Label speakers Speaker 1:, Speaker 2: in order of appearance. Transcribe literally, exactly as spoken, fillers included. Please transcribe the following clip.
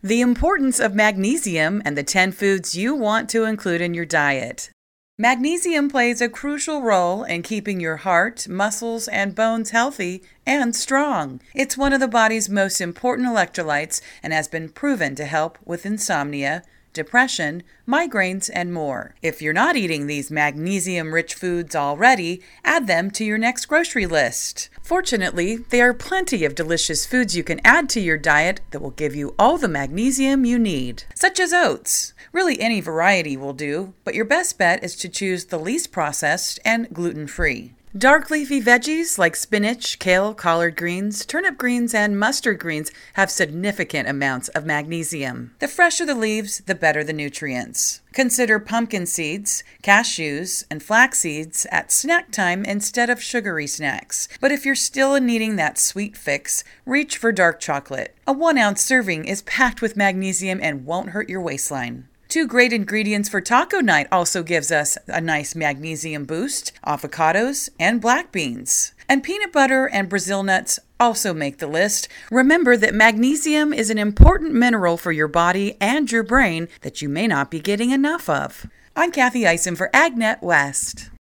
Speaker 1: The importance of magnesium and the ten foods you want to include in your diet. Magnesium plays a crucial role in keeping your heart, muscles, and bones healthy and strong. It's one of the body's most important electrolytes and has been proven to help with insomnia, depression, migraines, and more. If you're not eating these magnesium-rich foods already, add them to your next grocery list. Fortunately, there are plenty of delicious foods you can add to your diet that will give you all the magnesium you need, such as oats. Really, any variety will do, but your best bet is to choose the least processed and gluten-free. Dark leafy veggies like spinach, kale, collard greens, turnip greens, and mustard greens have significant amounts of magnesium. The fresher the leaves, the better the nutrients. Consider pumpkin seeds, cashews, and flax seeds at snack time instead of sugary snacks. But if you're still needing that sweet fix, reach for dark chocolate. A one-ounce serving is packed with magnesium and won't hurt your waistline. Two great ingredients for taco night also gives us a nice magnesium boost: avocados and black beans. And peanut butter and Brazil nuts also make the list. Remember that magnesium is an important mineral for your body and your brain that you may not be getting enough of. I'm Kathy Eisen for AgNet West.